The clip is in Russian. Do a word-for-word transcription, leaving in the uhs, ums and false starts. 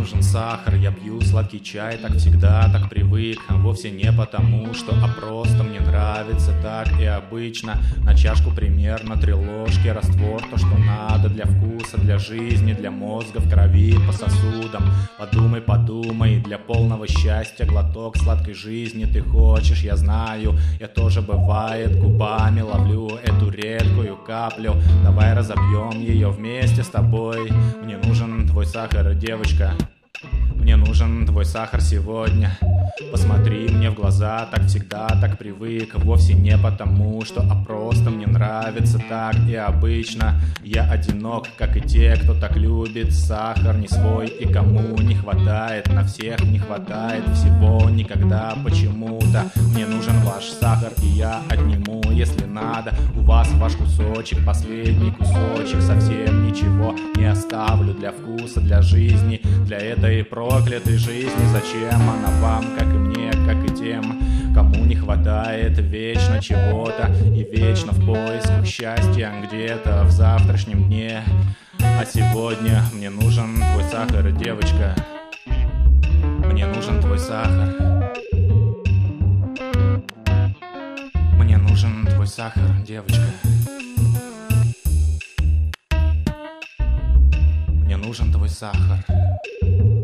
нужен сахар. Я пью сладкий чай, так всегда, так привык. Вовсе не потому, что, а просто мне нравится так и обычно. На чашку примерно три ложки раствор, то, что надо для вкуса, для жизни, для мозга, в крови, по сосудам. Подумай, подумай, для полного счастья глоток сладкой жизни ты хочешь, я знаю. Я тоже, бывает, губами ловлю эту редкую каплю. Давай разобьем ее вместе с тобой. Мне нужен твой сахар, девочка. Мне нужен твой сахар сегодня. Посмотри мне в глаза, так всегда, так привык. Вовсе не потому, что, а просто мне нравится так и обычно. Я одинок, как и те, кто так любит. Сахар не свой и кому не хватает. На всех не хватает всего никогда почему-то. Мне нужен ваш сахар, и я отниму, если надо. У вас ваш кусочек, последний кусочек. Совсем ничего не оставлю для вкуса, для жизни, для этой проклятой жизни. Зачем она вам, как и мне, как и тем, кому не хватает вечно чего-то и вечно в поисках счастья где-то в завтрашнем дне. А сегодня мне нужен твой сахар, девочка. Мне нужен твой сахар. Мне нужен твой сахар, девочка. Мне нужен твой сахар.